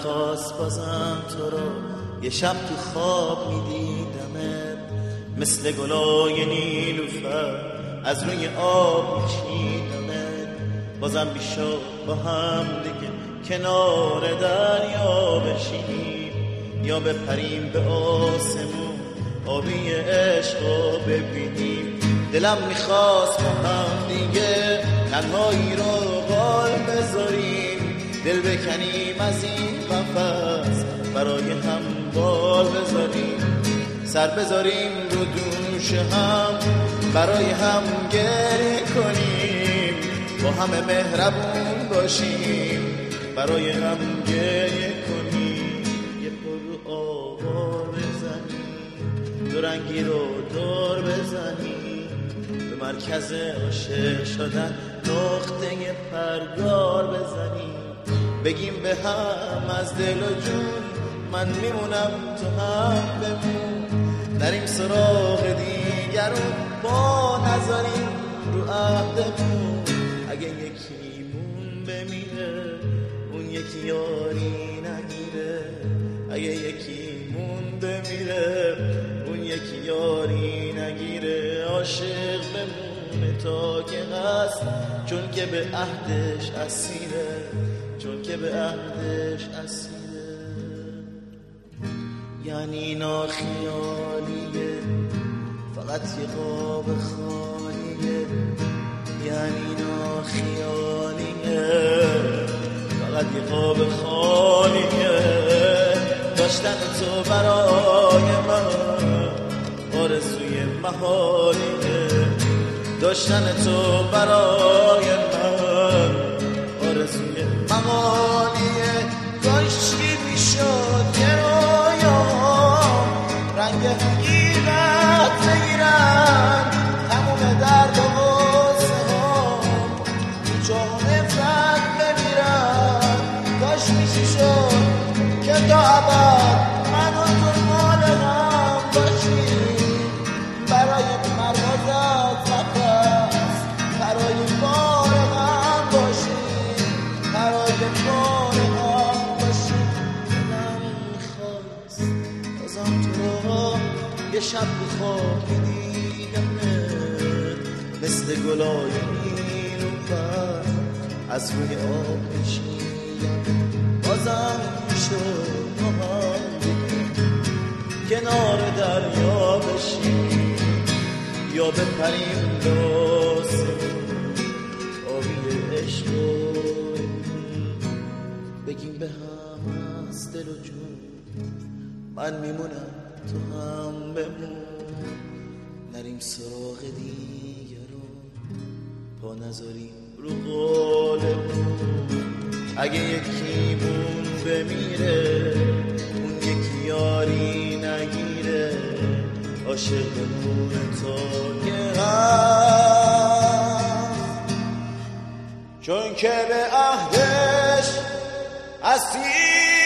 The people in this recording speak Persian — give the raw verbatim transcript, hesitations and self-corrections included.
میخواست بازم تو رو یه شب تو خواب میدیدمت مثل گلای نیلوفر از روی آب میچیدمت بازم بیشا با هم دیگه کنار دریا بشینیم یا بپریم به آسمون آبی عشق رو ببینیم دلم میخواست با هم دیگه تنهایی رو غال بذاریم دل بکنیم از این قفس برای هم بال بذاریم سر بذاریم رو دوش هم برای هم گریه کنیم با همه مهربون باشیم برای هم گریه کنیم یه پر رو آوار بزنیم دو رنگی رو دور بزنیم به مرکز عاشق شدن نقطه پرگار بزنیم بگیم به هم از دل و جون من میمونم تو هم بمون نریم سراغ دیگرون با نذاریم رو عهدمون اگه یکیمون بمیره اون یکی یاری نگیره اگه یکیمون بمیره اون یکی یاری نگیره عاشق بمونه تا که هست چون که به عهدش اسیره چون که به عهدش اسیره یعنی ناخیالیه فقط یه قاب خالیه یعنی ناخیالیه فقط یه قاب خالیه داشتن تو برای من آرزوی محالیه داشتن تو برای من آرزوی محالیه کاشکی میشد یه رویام رنگ حقیقت بگیرن تموم درد و غصه هم جا نفرت بمیرن کاش میشی شد که تا ابد من و تو مال هم باشیم برای پروازت نفس برای بار هم باشیم برای بار هم باشیم دلم میخواست بازم تو رو یه شب بخواب دیدمت مثل گلای نیلوفر از روی آب میشیدم بازم شد با هم دیگه کنار دریا بشیم یا بپریم به آسمون آبی عشق رو بگیم به هم از دل و جون من میمونم تو هم بمون نریم سراغ دیگرون پا نذاریم رو قولمون اگه یکیمون بمیره اون یکی یاری نگیره عاشق بمونه تا که هست چون که به عهدش اسیر